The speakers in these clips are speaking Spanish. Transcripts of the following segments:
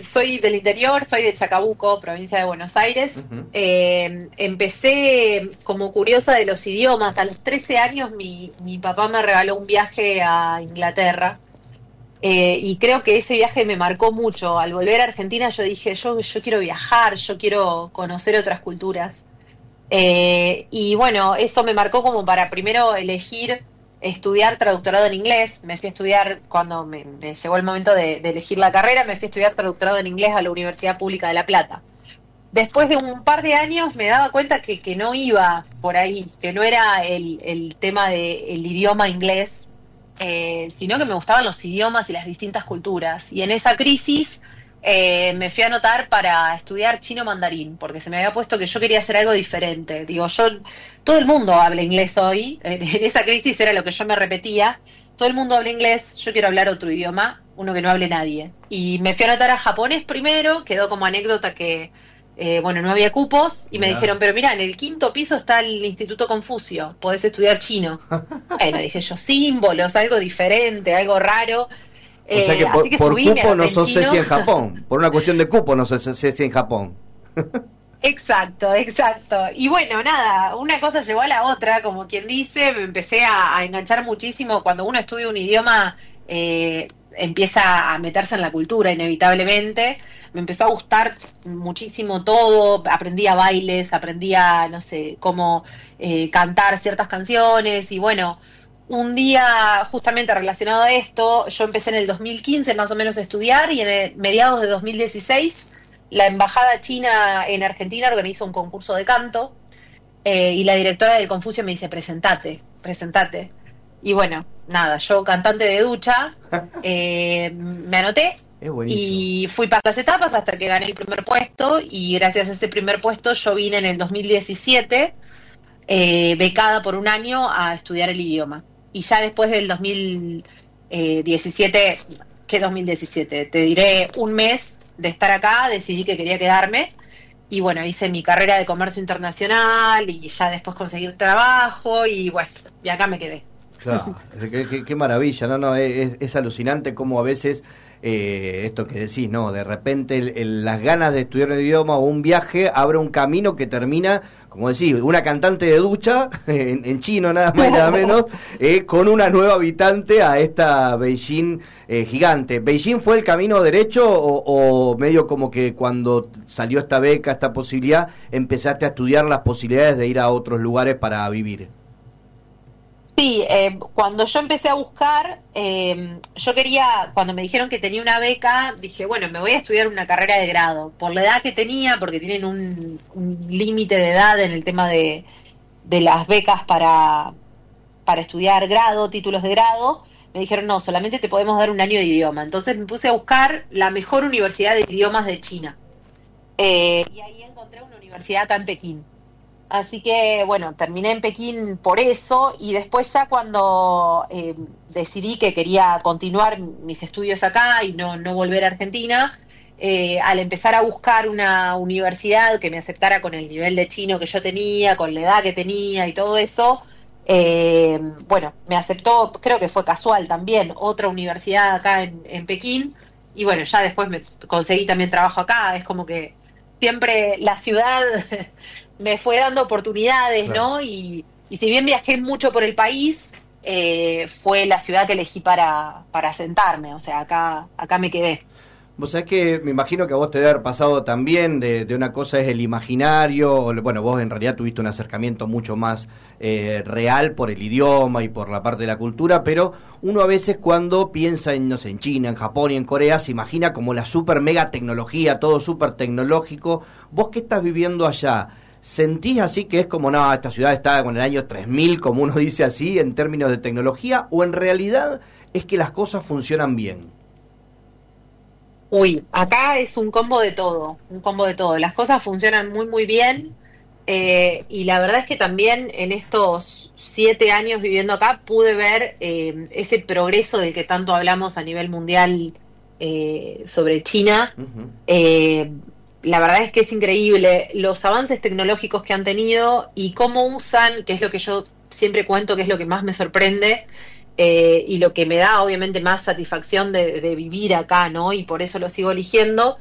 soy del interior, soy de Chacabuco, provincia de Buenos Aires. Uh-huh. Empecé como curiosa de los idiomas. A los 13 años mi papá me regaló un viaje a Inglaterra. Y creo que ese viaje me marcó mucho. Al volver a Argentina yo dije, yo quiero viajar, yo quiero conocer otras culturas. Y bueno, eso me marcó como para primero elegir estudiar traductorado en inglés. Me fui a estudiar, cuando me llegó el momento de elegir la carrera, me fui a estudiar traductorado en inglés a la Universidad Pública de La Plata. Después de un par de años me daba cuenta que no iba por ahí, que no era el tema del idioma inglés, sino que me gustaban los idiomas y las distintas culturas. Y en esa crisis me fui a anotar para estudiar chino mandarín, porque se me había puesto que yo quería hacer algo diferente. Digo, todo el mundo habla inglés hoy, en esa crisis era lo que yo me repetía, todo el mundo habla inglés, yo quiero hablar otro idioma, uno que no hable nadie. Y me fui a anotar a japonés primero, quedó como anécdota que, no había cupos, y me dijeron, pero mira, en el 5º piso está el Instituto Confucio, podés estudiar chino. Bueno, dije yo, símbolos, algo diferente, algo raro. O sea que así que por subí, cupo no sos Ceci en Japón. Por una cuestión de cupo no sos Ceci en Japón. Exacto. Y bueno, nada, una cosa llevó a la otra, como quien dice, me empecé a enganchar muchísimo. Cuando uno estudia un idioma, empieza a meterse en la cultura inevitablemente. Me empezó a gustar muchísimo todo, aprendí a bailes, aprendí a, no sé, cómo cantar ciertas canciones y bueno... Un día justamente relacionado a esto, yo empecé en el 2015 más o menos a estudiar y en mediados de 2016 la embajada china en Argentina organiza un concurso de canto y la directora del Confucio me dice, presentate. Y bueno, nada, yo cantante de ducha, me anoté y fui para las etapas hasta que gané el primer puesto y gracias a ese primer puesto yo vine en el 2017 becada por un año a estudiar el idioma. Y ya después del 2017, ¿qué 2017? Te diré un mes de estar acá, decidí que quería quedarme. Y bueno, hice mi carrera de comercio internacional y ya después conseguir trabajo y bueno, y acá me quedé. Claro, qué maravilla, es alucinante cómo a veces esto que decís, ¿no? De repente las ganas de estudiar un idioma o un viaje abre un camino que termina, como decís, una cantante de ducha, en chino nada más y nada menos, con una nueva habitante a esta Beijing gigante. ¿Beijing fue el camino derecho o medio como que cuando salió esta beca, esta posibilidad, empezaste a estudiar las posibilidades de ir a otros lugares para vivir? Sí, cuando yo empecé a buscar, yo quería, cuando me dijeron que tenía una beca, dije, bueno, me voy a estudiar una carrera de grado, por la edad que tenía, porque tienen un límite de edad en el tema de las becas para estudiar grado, títulos de grado, me dijeron, no, solamente te podemos dar un año de idioma. Entonces me puse a buscar la mejor universidad de idiomas de China. Y ahí encontré una universidad acá en Pekín. Así que, bueno, terminé en Pekín por eso y después ya cuando decidí que quería continuar mis estudios acá y no volver a Argentina, al empezar a buscar una universidad que me aceptara con el nivel de chino que yo tenía, con la edad que tenía y todo eso, me aceptó, creo que fue casual también, otra universidad acá en Pekín y bueno, ya después me conseguí también trabajo acá, es como que siempre la ciudad... me fue dando oportunidades, claro. ¿No? Y si bien viajé mucho por el país, fue la ciudad que elegí para asentarme, o sea, acá me quedé. Vos sabés que me imagino que a vos te debe haber pasado también de una cosa es el imaginario, bueno, vos en realidad tuviste un acercamiento mucho más real por el idioma y por la parte de la cultura, pero uno a veces cuando piensa en, no sé, en China, en Japón y en Corea, se imagina como la super mega tecnología, todo súper tecnológico. ¿Vos qué estás viviendo allá? ¿Sentís así que es como, no, esta ciudad está con el año 3000, como uno dice así, en términos de tecnología, o en realidad es que las cosas funcionan bien? Uy, acá es un combo de todo. Las cosas funcionan muy, muy bien. Y la verdad es que también en estos 7 años viviendo acá pude ver ese progreso del que tanto hablamos a nivel mundial sobre China. Uh-huh. La verdad es que es increíble los avances tecnológicos que han tenido y cómo usan, que es lo que yo siempre cuento que es lo que más me sorprende, y lo que me da obviamente más satisfacción de vivir acá, ¿no? Y por eso lo sigo eligiendo,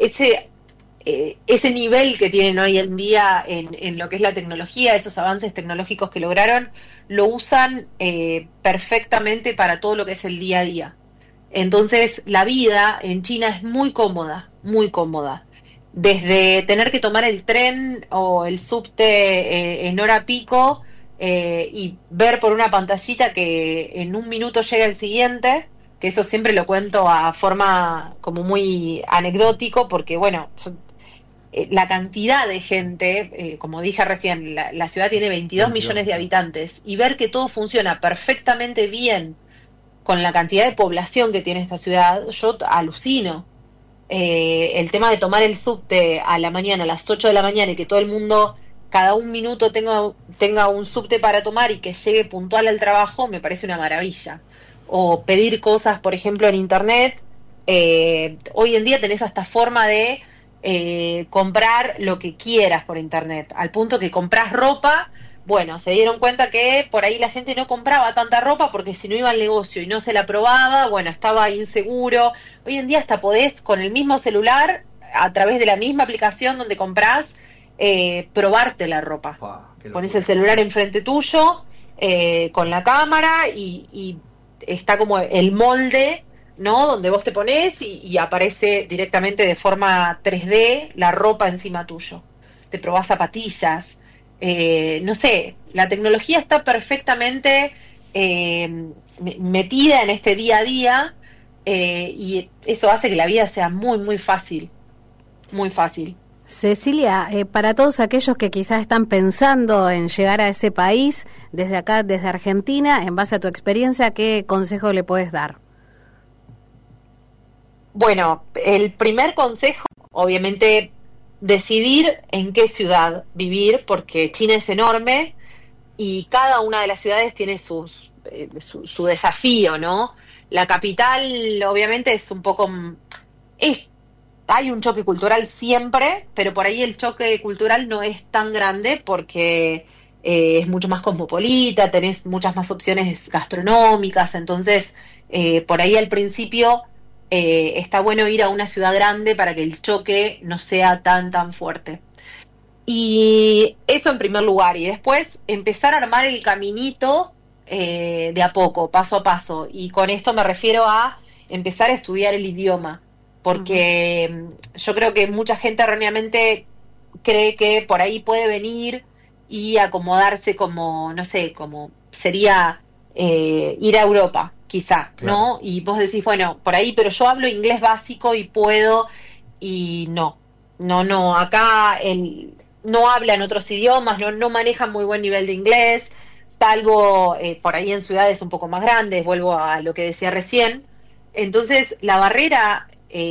ese nivel que tienen hoy en día en lo que es la tecnología, esos avances tecnológicos que lograron, lo usan perfectamente para todo lo que es el día a día. Entonces, la vida en China es muy cómoda, muy cómoda. Desde tener que tomar el tren o el subte en hora pico y ver por una pantallita que en un minuto llega el siguiente, que eso siempre lo cuento a forma como muy anecdótico, porque bueno, la cantidad de gente, como dije recién, la ciudad tiene 22 millones de habitantes, y ver que todo funciona perfectamente bien con la cantidad de población que tiene esta ciudad, yo alucino. El tema de tomar el subte a la mañana, a las 8 de la mañana, y que todo el mundo cada un minuto tenga un subte para tomar y que llegue puntual al trabajo, me parece una maravilla. O pedir cosas, por ejemplo, en internet. Hoy en día tenés hasta forma de comprar lo que quieras por internet, al punto que compras ropa. Bueno, se dieron cuenta que por ahí la gente no compraba tanta ropa porque si no iba al negocio y no se la probaba, bueno, estaba inseguro. Hoy en día hasta podés con el mismo celular, a través de la misma aplicación donde comprás, probarte la ropa. Wow, pones el celular enfrente tuyo, con la cámara y está como el molde, ¿no? Donde vos te pones y aparece directamente de forma 3D la ropa encima tuyo. Te probás zapatillas. No sé, la tecnología está perfectamente metida en este día a día, y eso hace que la vida sea muy, muy fácil, muy fácil. Cecilia, para todos aquellos que quizás están pensando en llegar a ese país, desde acá, desde Argentina, en base a tu experiencia, ¿qué consejo le puedes dar? Bueno, el primer consejo, obviamente, decidir en qué ciudad vivir, porque China es enorme y cada una de las ciudades tiene su desafío, ¿no? La capital, obviamente, es un poco... hay un choque cultural siempre, pero por ahí el choque cultural no es tan grande porque es mucho más cosmopolita, tenés muchas más opciones gastronómicas, entonces por ahí al principio... está bueno ir a una ciudad grande para que el choque no sea tan fuerte. Y eso en primer lugar. Y después empezar a armar el caminito de a poco, paso a paso. Y con esto me refiero a empezar a estudiar el idioma. Porque yo creo que mucha gente erróneamente cree que por ahí puede venir y acomodarse como, no sé, como sería ir a Europa. Quizá, claro. ¿No? Y vos decís, bueno, por ahí, pero yo hablo inglés básico y puedo, y no, acá no hablan otros idiomas, no manejan muy buen nivel de inglés, salvo por ahí en ciudades un poco más grandes, vuelvo a lo que decía recién. Entonces, la barrera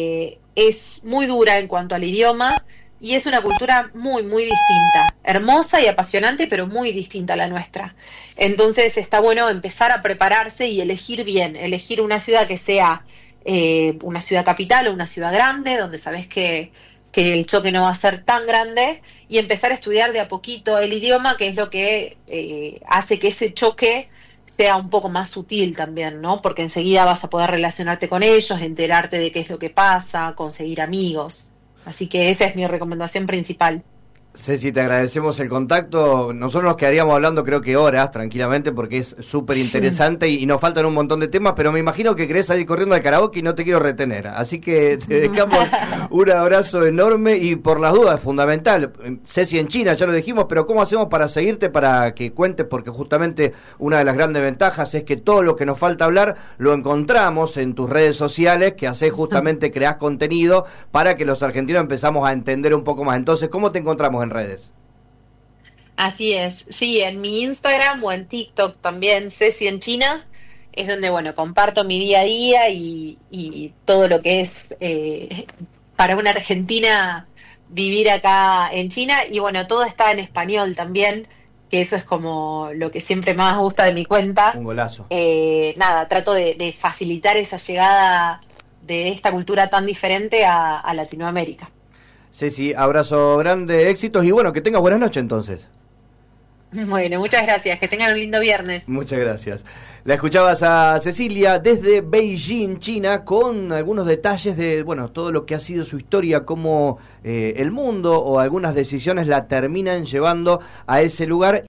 es muy dura en cuanto al idioma, y es una cultura muy, muy distinta, hermosa y apasionante, pero muy distinta a la nuestra. Entonces está bueno empezar a prepararse y elegir bien, elegir una ciudad que sea una ciudad capital o una ciudad grande, donde sabes que el choque no va a ser tan grande, y empezar a estudiar de a poquito el idioma, que es lo que hace que ese choque sea un poco más sutil también, ¿no? Porque enseguida vas a poder relacionarte con ellos, enterarte de qué es lo que pasa, conseguir amigos. Así que esa es mi recomendación principal. Ceci, te agradecemos el contacto. Nosotros nos quedaríamos hablando creo que horas tranquilamente porque es súper interesante y nos faltan un montón de temas, pero me imagino que querés salir corriendo al karaoke y no te quiero retener. Así que te dejamos un abrazo enorme y por las dudas, fundamental. Ceci en China, ya lo dijimos, pero ¿cómo hacemos para seguirte, para que cuentes? Porque justamente una de las grandes ventajas es que todo lo que nos falta hablar lo encontramos en tus redes sociales, que hacés justamente, creás contenido para que los argentinos empezamos a entender un poco más. Entonces, ¿cómo te encontramos en redes? Así es, sí, en mi Instagram o en TikTok también, Ceci en China, es donde, bueno, comparto mi día a día y todo lo que es para una argentina vivir acá en China, y bueno, todo está en español también, que eso es como lo que siempre más gusta de mi cuenta. Un golazo. Nada, trato de facilitar esa llegada de esta cultura tan diferente a Latinoamérica. Ceci, abrazo grande, éxitos y bueno, que tengas buenas noches entonces. Bueno, muchas gracias, que tengan un lindo viernes. Muchas gracias. La escuchabas a Cecilia desde Beijing, China, con algunos detalles de, bueno, todo lo que ha sido su historia, cómo el mundo o algunas decisiones la terminan llevando a ese lugar.